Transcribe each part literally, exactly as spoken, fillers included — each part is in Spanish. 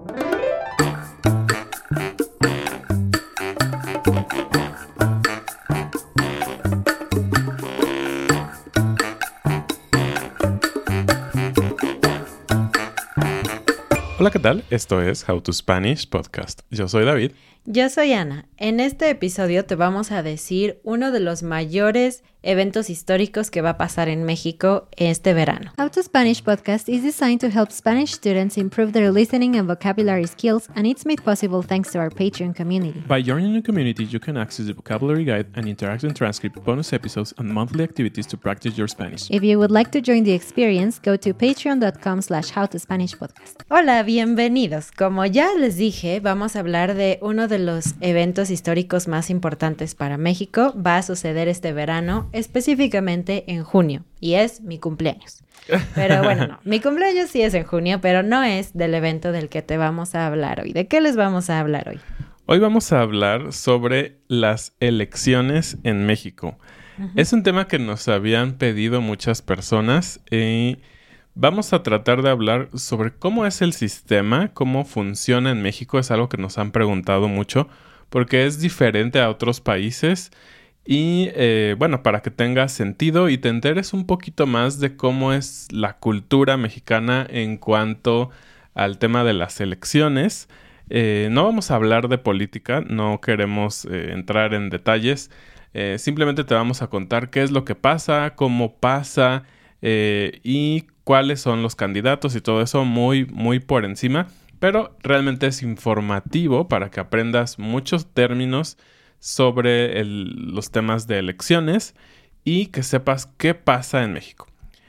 Hola, ¿qué tal? Esto es How to Spanish Podcast. Yo soy David. Yo soy Ana. En este episodio te vamos a decir uno de los mayores eventos históricos que va a pasar en México este verano. How to Spanish Podcast is designed to help Spanish students improve their listening and vocabulary skills, and it's made possible thanks to our Patreon community. By joining the community, you can access the vocabulary guide and interactive transcript, bonus episodes, and monthly activities to practice your Spanish. If you would like to join the experience, go to patreon.com slash howtospanishpodcast. Hola, bienvenidos. Como ya les dije, vamos a hablar de uno de los eventos históricos más importantes para México. Va a suceder este verano, específicamente en junio, y es mi cumpleaños. Pero bueno, no, mi cumpleaños sí es en junio, pero no es del evento del que te vamos a hablar hoy. ¿De qué les vamos a hablar hoy? Hoy vamos a hablar sobre las elecciones en México. Uh-huh. Es un tema que nos habían pedido muchas personas y vamos a tratar de hablar sobre cómo es el sistema, cómo funciona en México. Es algo que nos han preguntado mucho porque es diferente a otros países. Y eh, bueno, para que tenga sentido y te enteres un poquito más de cómo es la cultura mexicana en cuanto al tema de las elecciones. Eh, no vamos a hablar de política, no queremos eh, entrar en detalles. Eh, simplemente te vamos a contar qué es lo que pasa, cómo pasa eh, y cuáles son los candidatos y todo eso muy, muy por encima. Pero realmente es informativo para que aprendas muchos términos sobre el, los temas de elecciones y que sepas qué pasa en México.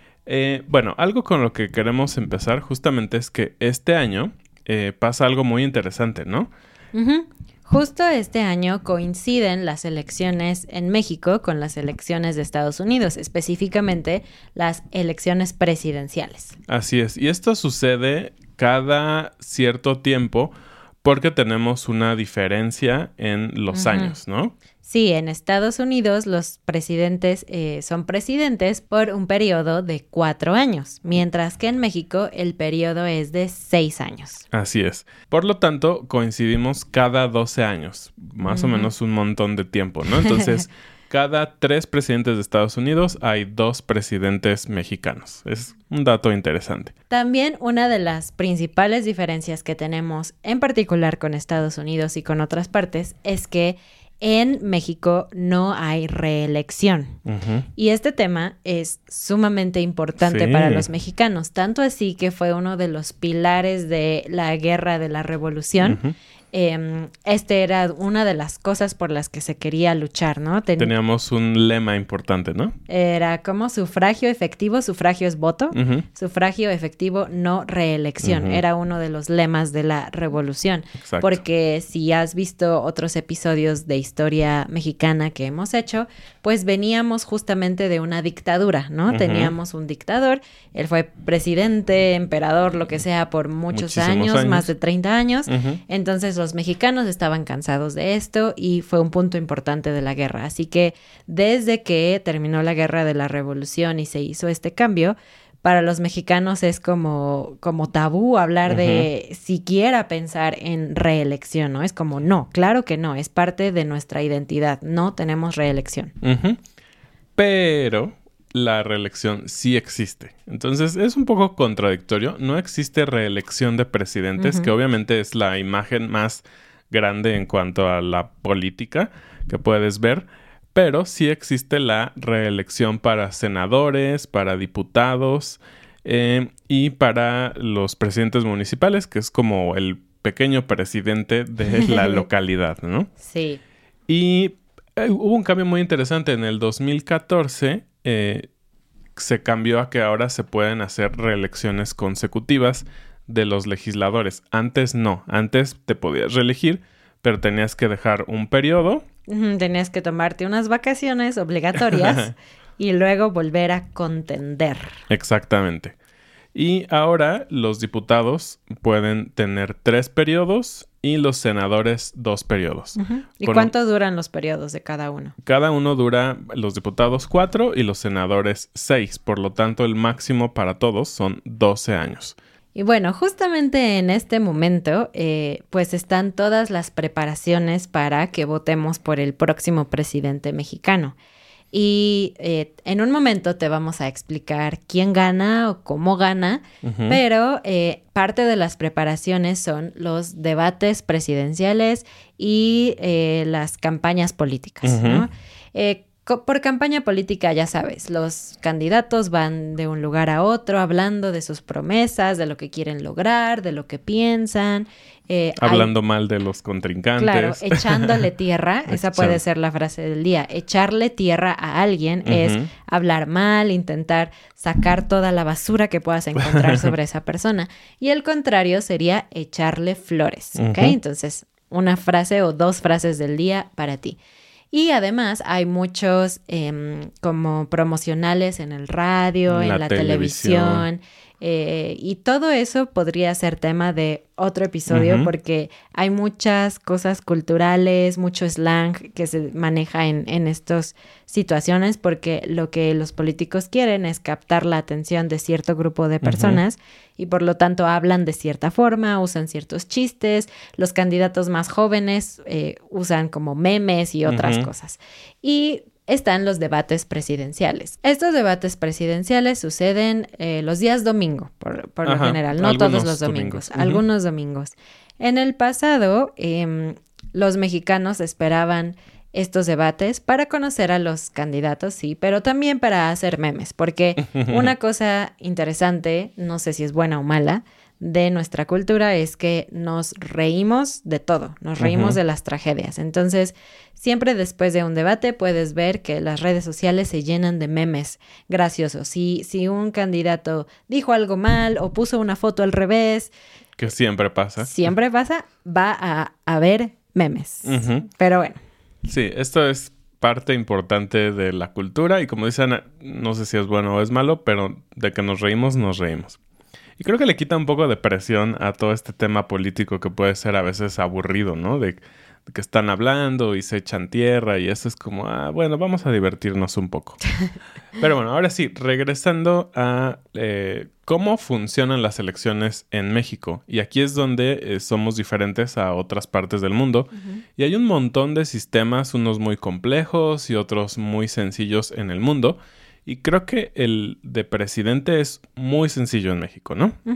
Eh, bueno, algo con lo que queremos empezar justamente es que este año eh, pasa algo muy interesante, ¿no? Uh-huh. Justo este año coinciden las elecciones en México con las elecciones de Estados Unidos, específicamente las elecciones presidenciales. Así es, y esto sucede cada cierto tiempo porque tenemos una diferencia en los uh-huh. años, ¿no? Sí, en Estados Unidos los presidentes eh, son presidentes por un periodo de cuatro años, mientras que en México el periodo es de seis años. Así es. Por lo tanto, coincidimos cada doce años, más uh-huh. o menos un montón de tiempo, ¿no? Entonces, cada tres presidentes de Estados Unidos hay dos presidentes mexicanos. Es un dato interesante. También una de las principales diferencias que tenemos, en particular con Estados Unidos y con otras partes, es que en México no hay reelección. Uh-huh. Y este tema es sumamente importante sí. para los mexicanos. Tanto así que fue uno de los pilares de la Guerra de la Revolución. Uh-huh. Eh, este era una de las cosas por las que se quería luchar, ¿no? Ten- Teníamos un lema importante, ¿no? Era como sufragio efectivo, sufragio es voto, uh-huh. sufragio efectivo, no reelección. Uh-huh. Era uno de los lemas de la revolución. Exacto. Porque si has visto otros episodios de historia mexicana que hemos hecho, pues veníamos justamente de una dictadura, ¿no? Uh-huh. Teníamos un dictador, él fue presidente, emperador, lo que sea, por muchos años, años, más de treinta años. Uh-huh. Entonces, los mexicanos estaban cansados de esto y fue un punto importante de la guerra. Así que desde que terminó la Guerra de la Revolución y se hizo este cambio, para los mexicanos es como, como tabú hablar uh-huh. de siquiera pensar en reelección, ¿no? Es como, no, claro que no, es parte de nuestra identidad, no tenemos reelección. Uh-huh. Pero la reelección sí existe. Entonces, es un poco contradictorio. No existe reelección de presidentes, uh-huh. que obviamente es la imagen más grande en cuanto a la política que puedes ver, pero sí existe la reelección para senadores, para diputados eh, y para los presidentes municipales, que es como el pequeño presidente de la localidad, ¿no? Sí. Y eh, hubo un cambio muy interesante. En el dos mil catorce eh, se cambió a que ahora se pueden hacer reelecciones consecutivas de los legisladores. Antes no. Antes te podías reelegir, pero tenías que dejar un periodo. Uh-huh, tenías que tomarte unas vacaciones obligatorias y luego volver a contender. Exactamente. Y ahora los diputados pueden tener tres periodos y los senadores dos periodos. Uh-huh. ¿Y Con cuánto un... duran los periodos de cada uno? Cada uno dura, los diputados cuatro y los senadores seis. Por lo tanto, el máximo para todos son doce años. Y bueno, justamente en este momento, eh, pues están todas las preparaciones para que votemos por el próximo presidente mexicano. Y eh, en un momento te vamos a explicar quién gana o cómo gana, uh-huh. pero eh, parte de las preparaciones son los debates presidenciales y eh, las campañas políticas, uh-huh. ¿no? Eh, Por campaña política, ya sabes, los candidatos van de un lugar a otro hablando de sus promesas, de lo que quieren lograr, de lo que piensan. Eh, Hablando hay, mal de los contrincantes. Claro, echándole tierra, esa puede ser la frase del día. Echarle tierra a alguien uh-huh. es hablar mal, intentar sacar toda la basura que puedas encontrar sobre esa persona. Y el contrario sería echarle flores, ¿ok? Uh-huh. Entonces, una frase o dos frases del día para ti. Y además hay muchos eh, como promocionales en el radio, en la, en la televisión, televisión eh, y todo eso podría ser tema de otro episodio uh-huh. porque hay muchas cosas culturales, mucho slang que se maneja en, en estas situaciones porque lo que los políticos quieren es captar la atención de cierto grupo de personas uh-huh. y por lo tanto hablan de cierta forma, usan ciertos chistes, los candidatos más jóvenes eh, usan como memes y otras uh-huh. cosas. Y están los debates presidenciales. Estos debates presidenciales suceden eh, los días domingo, por, por lo general, no todos los domingos, domingos. Uh-huh. algunos domingos. En el pasado, eh, los mexicanos esperaban estos debates para conocer a los candidatos, sí, pero también para hacer memes, porque una cosa interesante, no sé si es buena o mala, de nuestra cultura es que nos reímos de todo, nos reímos uh-huh. de las tragedias. Entonces, siempre después de un debate puedes ver que las redes sociales se llenan de memes graciosos. Si, si un candidato dijo algo mal o puso una foto al revés... Que siempre pasa. Siempre pasa, va a haber memes. Uh-huh. Pero bueno. Sí, esto es parte importante de la cultura y como dicen, no sé si es bueno o es malo, pero de que nos reímos, nos reímos. Y creo que le quita un poco de presión a todo este tema político que puede ser a veces aburrido, ¿no? De, de que están hablando y se echan tierra y eso es como, ah, bueno, vamos a divertirnos un poco. Pero bueno, ahora sí, regresando a eh, cómo funcionan las elecciones en México. Y aquí es donde eh, somos diferentes a otras partes del mundo. Uh-huh. Y hay un montón de sistemas, unos muy complejos y otros muy sencillos en el mundo. Y creo que el de presidente es muy sencillo en México, ¿no? Uh-huh.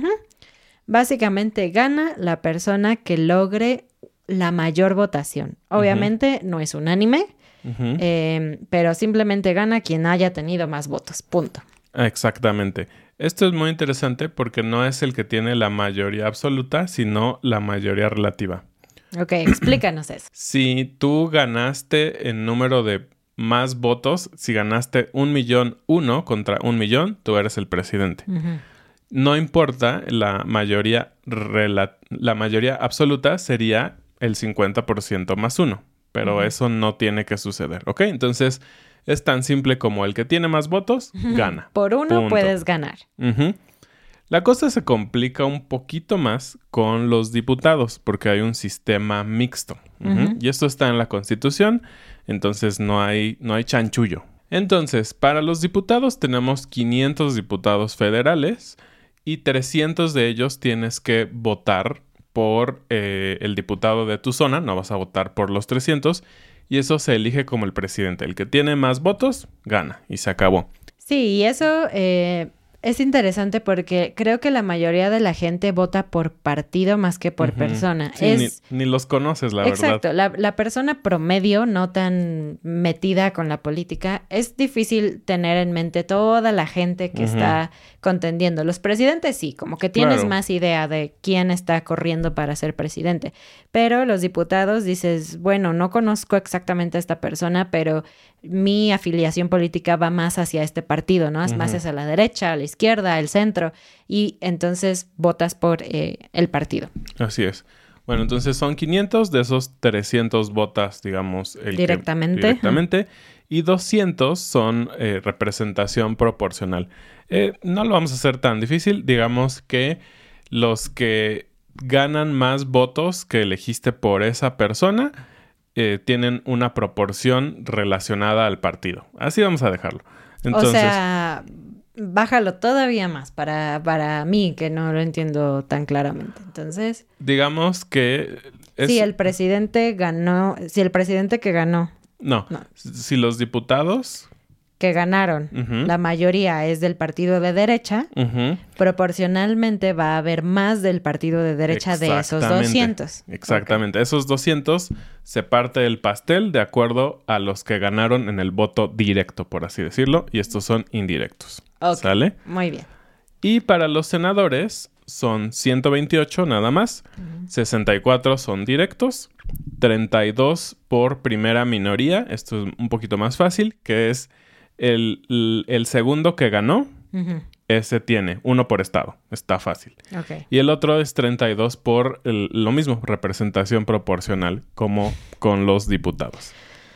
Básicamente gana la persona que logre la mayor votación. Obviamente uh-huh. no es unánime, uh-huh. eh, pero simplemente gana quien haya tenido más votos, punto. Exactamente. Esto es muy interesante porque no es el que tiene la mayoría absoluta, sino la mayoría relativa. Ok, explícanos eso. Si tú ganaste en número de más votos, si ganaste un millón uno contra un millón, tú eres el presidente. Uh-huh. No importa, la mayoría, rela- la mayoría absoluta sería el cincuenta por ciento más uno, pero uh-huh. eso no tiene que suceder, ¿ok? Entonces, es tan simple como el que tiene más votos, gana. Por uno punto. Puedes ganar. Uh-huh. La cosa se complica un poquito más con los diputados, porque hay un sistema mixto. Uh-huh. Uh-huh. Y esto está en la Constitución, entonces no hay, no hay chanchullo. Entonces, para los diputados tenemos quinientos diputados federales y trescientos de ellos tienes que votar por eh, el diputado de tu zona, no vas a votar por los trescientos, y eso se elige como el presidente. El que tiene más votos, gana, y se acabó. Sí, y eso... Eh... Es interesante porque creo que la mayoría de la gente vota por partido más que por uh-huh. persona. Sí, es... ni, ni los conoces, la Exacto. verdad. Exacto. La, la persona promedio, no tan metida con la política, es difícil tener en mente toda la gente que uh-huh. está contendiendo. Los presidentes sí, como que tienes claro. más idea de quién está corriendo para ser presidente. Pero los diputados dices, bueno, no conozco exactamente a esta persona, pero mi afiliación política va más hacia este partido, ¿no? Es uh-huh. más hacia la derecha, a la izquierda, el centro, y entonces votas por eh, el partido. Así es. Bueno, entonces son quinientos, de esos trescientos votas, digamos, el directamente. Que, directamente, y doscientos son eh, representación proporcional. Eh, no lo vamos a hacer tan difícil, digamos que los que ganan más votos que elegiste por esa persona eh, tienen una proporción relacionada al partido. Así vamos a dejarlo. Entonces, o sea, bájalo todavía más para, para mí, que no lo entiendo tan claramente. Entonces... Digamos que... Es... Si el presidente ganó... Si el presidente que ganó... No. no. Si los diputados... que ganaron, uh-huh. la mayoría es del partido de derecha, uh-huh. proporcionalmente va a haber más del partido de derecha de esos doscientos. Exactamente. Okay. Esos doscientos se parte el pastel de acuerdo a los que ganaron en el voto directo, por así decirlo, y estos son indirectos. Okay. ¿Sale? Muy bien. Y para los senadores son ciento veintiocho nada más, uh-huh. sesenta y cuatro son directos, treinta y dos por primera minoría, esto es un poquito más fácil, que es El, el, el segundo que ganó, uh-huh. ese tiene uno por estado. Está fácil. Okay. Y el otro es treinta y dos por el, lo mismo, representación proporcional, como con los diputados.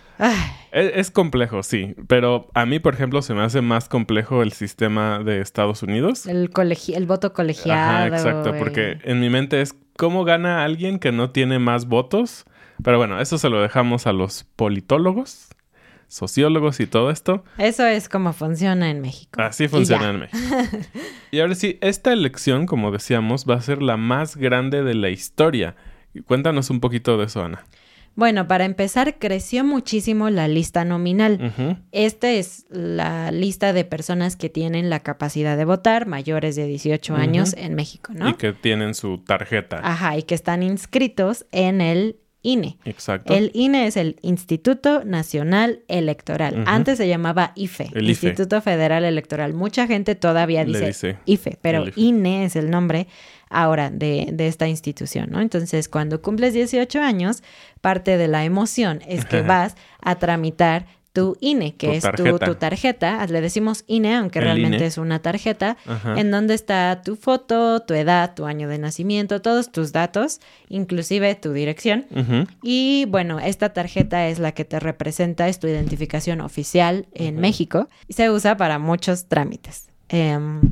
Es, es complejo, sí. Pero a mí, por ejemplo, se me hace más complejo el sistema de Estados Unidos. El, colegi- el voto colegiado. Ajá, exacto. Eh. Porque en mi mente es cómo gana alguien que no tiene más votos. Pero bueno, eso se lo dejamos a los politólogos, sociólogos y todo esto. Eso es como funciona en México. Así funciona en México. Y ahora sí, esta elección, como decíamos, va a ser la más grande de la historia. Cuéntanos un poquito de eso, Ana. Bueno, para empezar, creció muchísimo la lista nominal. Uh-huh. Esta es la lista de personas que tienen la capacidad de votar, mayores de dieciocho uh-huh. años en México, ¿no? Y que tienen su tarjeta. Ajá, y que están inscritos en el I N E. Exacto. El I N E es el Instituto Nacional Electoral. Uh-huh. Antes se llamaba I F E, el Instituto I F E. Federal Electoral. Mucha gente todavía dice, dice I F E, pero I F E. I N E es el nombre ahora de, de esta institución, ¿no? Entonces, cuando cumples dieciocho años, parte de la emoción es que vas a tramitar tu I N E, que tu es tarjeta. Tu, tu tarjeta. Le decimos I N E, aunque el realmente I N E. es una tarjeta, Ajá. en donde está tu foto, tu edad, tu año de nacimiento, todos tus datos, inclusive tu dirección. Uh-huh. Y bueno, esta tarjeta es la que te representa, es tu identificación oficial en uh-huh. México y se usa para muchos trámites. Um,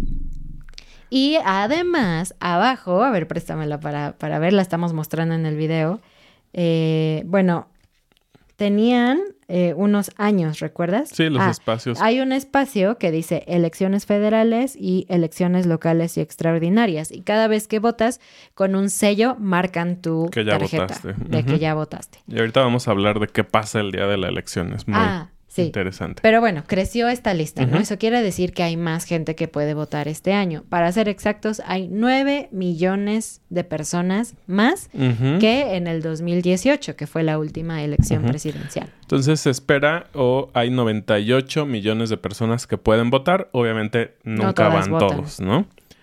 y además, abajo, a ver, préstamela para, para ver, la estamos mostrando en el video. Eh, bueno, tenían eh, unos años, ¿recuerdas? Sí, los ah, espacios. Hay un espacio que dice elecciones federales y elecciones locales y extraordinarias. Y cada vez que votas, con un sello marcan tu que ya tarjeta votaste. de Uh-huh. que ya votaste. Y ahorita vamos a hablar de qué pasa el día de la elección. Es muy ah, sí. interesante. Pero bueno, creció esta lista, ¿no? Uh-huh. Eso quiere decir que hay más gente que puede votar este año. Para ser exactos, hay nueve millones de personas más uh-huh. que en el dos mil dieciocho, que fue la última elección uh-huh. presidencial. Entonces se espera o hay noventa y ocho millones de personas que pueden votar. Obviamente nunca no van votan. todos, ¿no?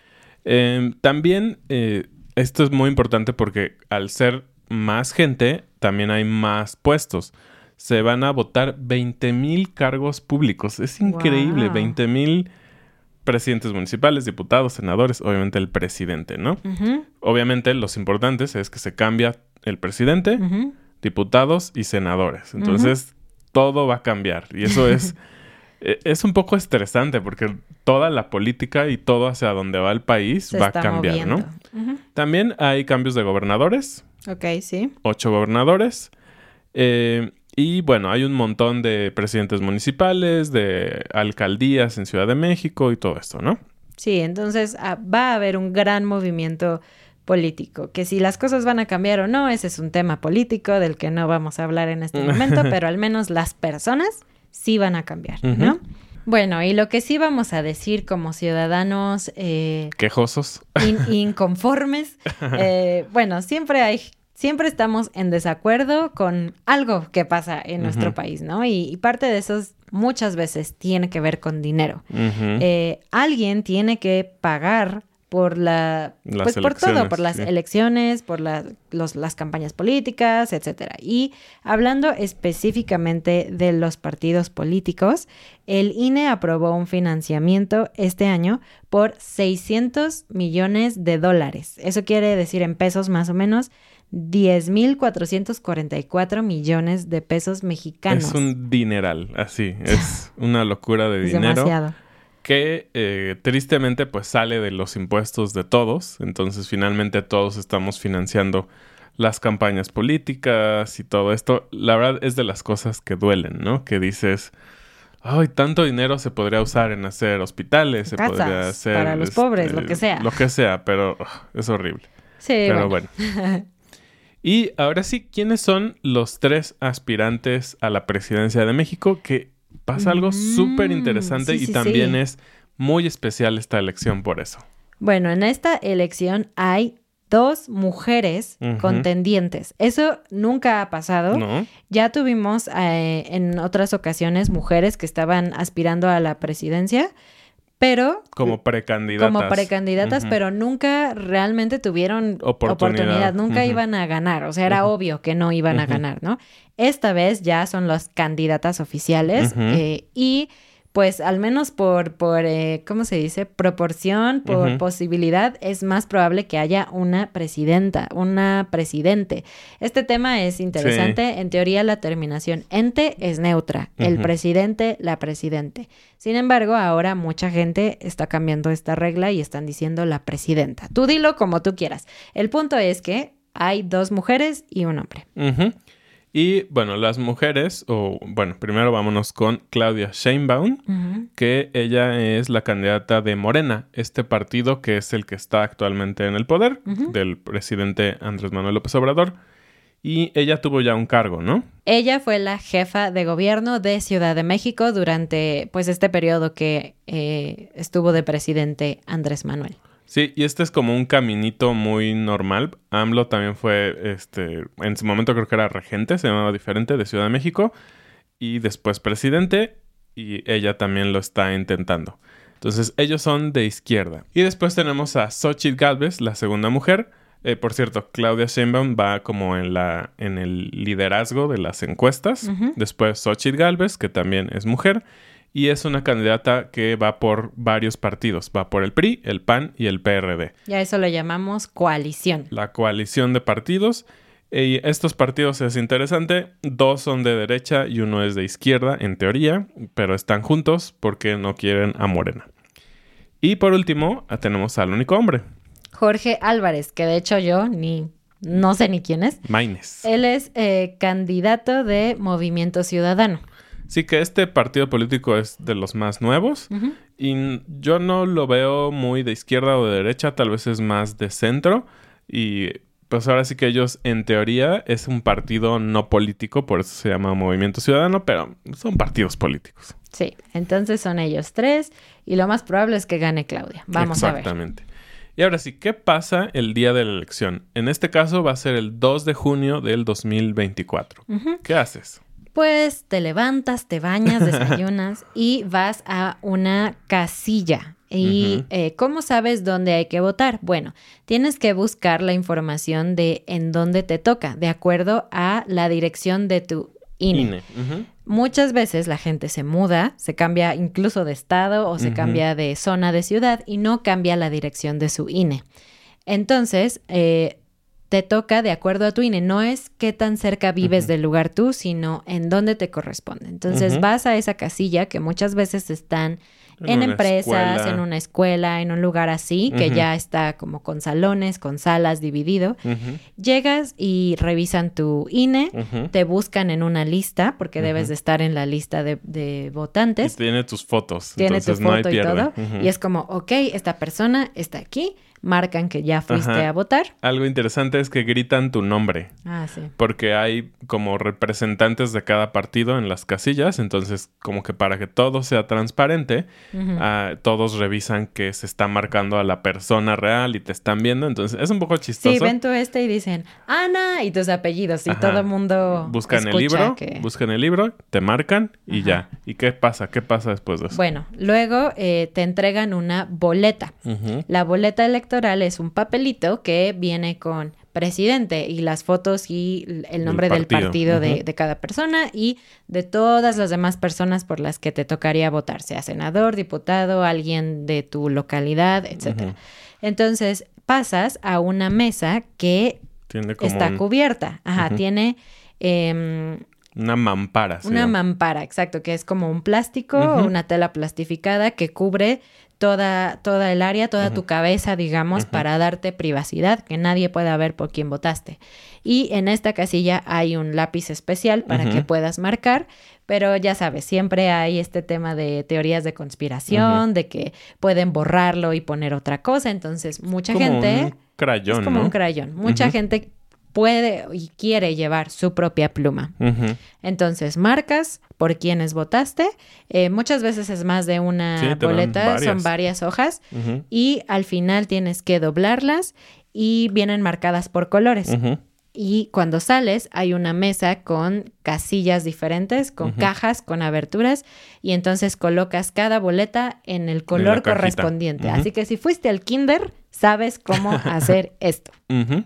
Eh, también eh, esto es muy importante porque al ser más gente, también hay más puestos. Se van a votar veinte mil cargos públicos. Es increíble. Wow. veinte mil presidentes municipales, diputados, senadores, obviamente el presidente, ¿no? Uh-huh. Obviamente los importantes es que se cambia el presidente, uh-huh. diputados y senadores. Entonces, uh-huh. todo va a cambiar. Y eso es, es un poco estresante porque toda la política y todo hacia donde va el país se va está a cambiar, moviendo. ¿no? Uh-huh. También hay cambios de gobernadores. Ok, sí. Ocho gobernadores. Eh... Y bueno, hay un montón de presidentes municipales, de alcaldías en Ciudad de México y todo esto, ¿no? Sí, entonces ah, va a haber un gran movimiento político. Que si las cosas van a cambiar o no, ese es un tema político del que no vamos a hablar en este momento, pero al menos las personas sí van a cambiar, ¿no? Uh-huh. Bueno, y lo que sí vamos a decir como ciudadanos... Eh, quejosos. In- inconformes. eh, bueno, siempre hay... Siempre estamos en desacuerdo con algo que pasa en uh-huh. nuestro país, ¿no? Y, y parte de eso muchas veces tiene que ver con dinero. Uh-huh. Eh, alguien tiene que pagar por la... Las pues por todo, por las sí. elecciones, por la, los, las campañas políticas, etcétera. Y hablando específicamente de los partidos políticos, el I N E aprobó un financiamiento este año por seiscientos millones de dólares. Eso quiere decir en pesos más o menos diez mil cuatrocientos cuarenta y cuatro millones de pesos mexicanos. Es un dineral, así. Es una locura de es dinero. Demasiado. Que eh, tristemente pues sale de los impuestos de todos. Entonces finalmente todos estamos financiando las campañas políticas y todo esto. La verdad es de las cosas que duelen, ¿no? Que dices, ay, tanto dinero se podría usar en hacer hospitales, se Casas, podría hacer... para los este, pobres, lo que sea. Lo que sea, pero uh, es horrible. Sí, Pero bueno. bueno. Y ahora sí, ¿quiénes son los tres aspirantes a la presidencia de México? Que pasa algo Mm, súper interesante sí, y sí, también sí. es muy especial esta elección por eso. Bueno, en esta elección hay dos mujeres Ujú. contendientes. Eso nunca ha pasado. ¿No? Ya tuvimos eh, en otras ocasiones mujeres que estaban aspirando a la presidencia, pero Como precandidatas. como precandidatas, Ujú. pero nunca realmente tuvieron Oportunidad. oportunidad, nunca Ujú. iban a ganar, o sea, era Ujú. obvio que no iban a Ujú. ganar, ¿no? Esta vez ya son las candidatas oficiales Ujú. eh, y pues al menos por, por eh, ¿cómo se dice? Proporción, por Ujú. posibilidad, es más probable que haya una presidenta, una presidente. Este tema es interesante. En teoría, la terminación ente es neutra. El Ujú. presidente, la presidente. Sin embargo, ahora mucha gente está cambiando esta regla y están diciendo la presidenta. Tú dilo como tú quieras. El punto es que hay dos mujeres y un hombre. Ujú. Y bueno, las mujeres, o bueno, primero vámonos con Claudia Sheinbaum, Ujú. que ella es la candidata de Morena, este partido que es el que está actualmente en el poder, Ujú. del presidente Andrés Manuel López Obrador. Y ella tuvo ya un cargo, ¿no? Ella fue la jefa de gobierno de Ciudad de México durante pues este periodo que eh, estuvo de presidente Andrés Manuel. Sí, y este es como un caminito muy normal. AMLO también fue, este, en su momento creo que era regente, se llamaba diferente, de Ciudad de México, y después presidente, y ella también lo está intentando. Entonces, ellos son de izquierda. Y después tenemos a Xóchitl Gálvez, la segunda mujer. Eh, por cierto, Claudia Sheinbaum va como en la en el liderazgo de las encuestas. Ujú. Después Xóchitl Gálvez, que también es mujer. Y es una candidata que va por varios partidos. Va por el P R I, el P A N y el P R D. Y a eso le llamamos coalición. La coalición de partidos. Y estos partidos es interesante. Dos son de derecha y uno es de izquierda, en teoría. Pero están juntos porque no quieren a Morena. Y por último, tenemos al único hombre. Jorge Álvarez, que de hecho yo ni no sé ni quién es. Maines. Él es eh, candidato de Movimiento Ciudadano. Sí, que este partido político es de los más nuevos. Ujú. Y yo no lo veo muy de izquierda o de derecha, tal vez es más de centro. Y pues ahora sí que ellos, en teoría, es un partido no político, por eso se llama Movimiento Ciudadano, pero son partidos políticos. Sí, entonces son ellos tres y lo más probable es que gane Claudia. Vamos a ver. Exactamente. Y ahora sí, ¿qué pasa el día de la elección? En este caso va a ser el dos de junio del dos mil veinticuatro. Ujú. ¿Qué haces? Pues te levantas, te bañas, desayunas y vas a una casilla. ¿Y Ujú. eh, cómo sabes dónde hay que votar? Bueno, tienes que buscar la información de en dónde te toca, de acuerdo a la dirección de tu I N E. I N E. Ujú. Muchas veces la gente se muda, se cambia incluso de estado o se Ujú. cambia de zona de ciudad y no cambia la dirección de su I N E. Entonces, eh, te toca de acuerdo a tu I N E. No es qué tan cerca vives Ujú. del lugar tú, sino en dónde te corresponde. Entonces, Ujú. vas a esa casilla que muchas veces están En en una empresas, escuela. en una escuela, en un lugar así, que Ujú. ya está como con salones, con salas dividido. Ujú. Llegas y revisan tu I N E, Ujú. te buscan en una lista, porque debes Ujú. de estar en la lista de, de Y votantes. tiene tus fotos. Tiene tu entonces no hay foto y pierde. todo. Ujú. Y es como, ok, esta persona está aquí, marcan que ya fuiste Ajá. a votar. Algo interesante es que gritan tu nombre. Ah, sí. Porque hay como representantes de cada partido en las casillas. Entonces, como que para que todo sea transparente, Ujú. ah, todos revisan que se está marcando a la persona real y te están viendo. Entonces, es un poco chistoso. Sí, ven tú este y dicen, Ana, y tus apellidos. Y Ajá. todo el mundo Buscan el escucha libro, que... buscan el libro, te marcan y Ajá. ya. ¿Y qué pasa? ¿Qué pasa después de eso? Bueno, luego eh, te entregan una boleta. Ujú. La boleta electoral es un papelito que viene con presidente y las fotos y el nombre del partido. partido de, Ujú. de cada persona y de todas las demás personas por las que te tocaría votar, sea senador, diputado, alguien de tu localidad, etcétera. Ujú. Entonces pasas a una mesa que Tiene como está un- cubierta. Ajá, Ujú. tiene... em, Una mampara. Una ¿sí? mampara, exacto, que es como un plástico Uh-huh. o una tela plastificada que cubre toda, toda el área, toda uh-huh. tu cabeza, digamos, uh-huh. para darte privacidad, que nadie pueda ver por quién votaste. Y en esta casilla hay un lápiz especial para uh-huh. que puedas marcar, pero ya sabes, siempre hay este tema de teorías de conspiración, uh-huh. de que pueden borrarlo y poner otra cosa, entonces mucha como gente... un crayón, es como ¿no? un crayón. Mucha uh-huh. gente puede y quiere llevar su propia pluma. Uh-huh. Entonces, marcas por quienes votaste. Eh, muchas veces es más de una sí, boleta, varias. son varias hojas. Uh-huh. Y al final tienes que doblarlas y vienen marcadas por colores. Uh-huh. Y cuando sales hay una mesa con casillas diferentes, con uh-huh. cajas, con aberturas. Y entonces colocas cada boleta en el color en correspondiente. Uh-huh. Así que si fuiste al kinder, sabes cómo hacer esto. Uh-huh.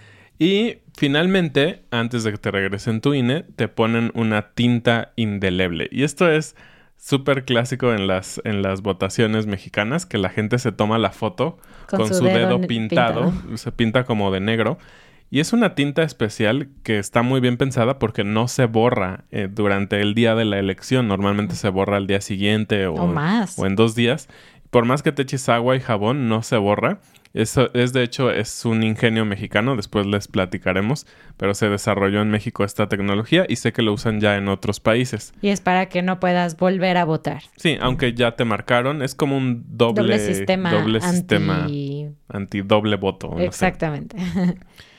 Y finalmente, antes de que te regresen tu I N E, te ponen una tinta indeleble. Y esto es súper clásico en las, en las votaciones mexicanas, que la gente se toma la foto con, con su, su dedo, dedo pintado, pintado, se pinta como de negro. Y es una tinta especial que está muy bien pensada porque no se borra eh, durante el día de la elección. Normalmente se borra al día siguiente o, o más. o en dos días. Por más que te eches agua y jabón, no se borra. Eso es, de hecho, es un ingenio mexicano, después les platicaremos, pero se desarrolló en México esta tecnología y sé que lo usan ya en otros países. Y es para que no puedas volver a votar. Sí, aunque ya te marcaron, es como un doble, doble sistema, doble anti... sistema anti doble voto. No Exactamente. sé.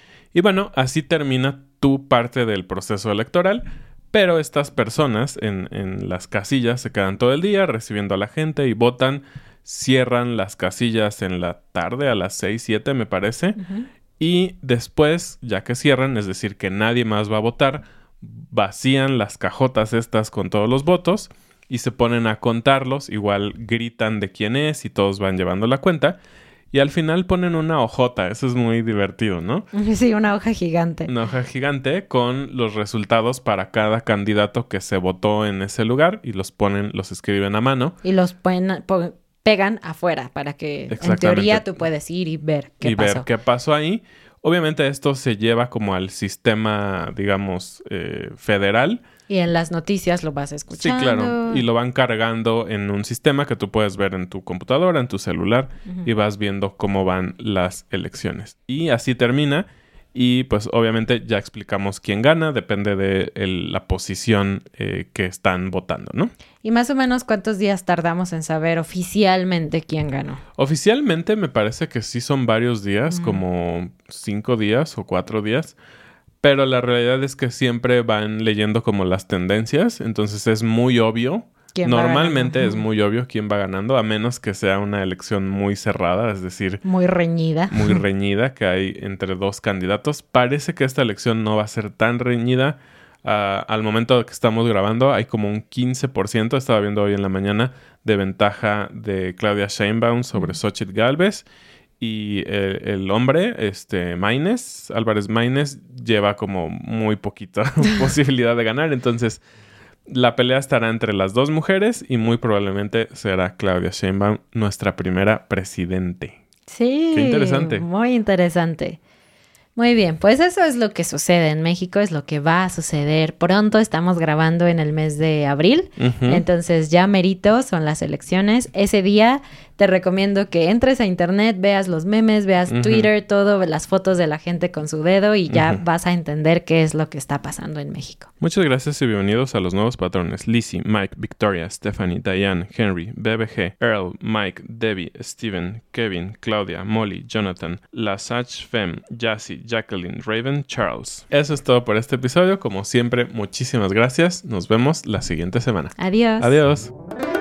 Y bueno, así termina tu parte del proceso electoral. Pero estas personas en, en las casillas se quedan todo el día recibiendo a la gente y votan. Cierran las casillas en la tarde a las seis, siete me parece. Uh-huh. Y después, ya que cierran, es decir, que nadie más va a votar, vacían las cajotas estas con todos los votos y se ponen a contarlos. Igual gritan de quién es y todos van llevando la cuenta. Y al final ponen una hojota. Eso es muy divertido, ¿no? Sí, una hoja gigante. Una hoja gigante con los resultados para cada candidato que se votó en ese lugar. Y los ponen, los escriben a mano. Y los pueden... Po- pegan afuera para que en teoría tú puedes ir y ver qué y pasó. Y ver qué pasó ahí. Obviamente esto se lleva como al sistema, digamos, eh, federal. Y en las noticias lo vas escuchando. Sí, claro. Y lo van cargando en un sistema que tú puedes ver en tu computadora, en tu celular. Uh-huh. Y vas viendo cómo van las elecciones. Y así termina. Y pues obviamente ya explicamos quién gana. Depende de el, la posición eh, que están votando, ¿no? ¿Y más o menos cuántos días tardamos en saber oficialmente quién ganó? Oficialmente me parece que sí son varios días, mm. como cinco días o cuatro días. Pero la realidad es que siempre van leyendo como las tendencias. Entonces es muy obvio. Normalmente es muy obvio quién va ganando, a menos que sea una elección muy cerrada, es decir... Muy reñida. Muy reñida, que hay entre dos candidatos. Parece que esta elección no va a ser tan reñida. Uh, al momento que estamos grabando hay como un quince por ciento, estaba viendo hoy en la mañana, de ventaja de Claudia Sheinbaum sobre Xóchitl Gálvez. Y el, el hombre, este, Maínez, Álvarez Maínez, lleva como muy poquita posibilidad de ganar, entonces... La pelea estará entre las dos mujeres y muy probablemente será Claudia Sheinbaum nuestra primera presidente. Sí. Qué interesante. Muy interesante. Muy bien, pues eso es lo que sucede en México, es lo que va a suceder pronto. Estamos grabando en el mes de abril, uh-huh. Entonces ya merito son las elecciones. Ese día te recomiendo que entres a internet, veas los memes, veas uh-huh. Twitter, todo, las fotos de la gente con su dedo y ya uh-huh. vas a entender qué es lo que está pasando en México. Muchas gracias y bienvenidos a los nuevos patrones. Lizzie, Mike, Victoria, Stephanie, Diane, Henry, B B G, Earl, Mike, Debbie, Steven, Kevin, Claudia, Molly, Jonathan, Lasach Fem, Jassy, Jacqueline, Raven, Charles. Eso es todo por este episodio. Como siempre, muchísimas gracias. Nos vemos la siguiente semana. Adiós. Adiós.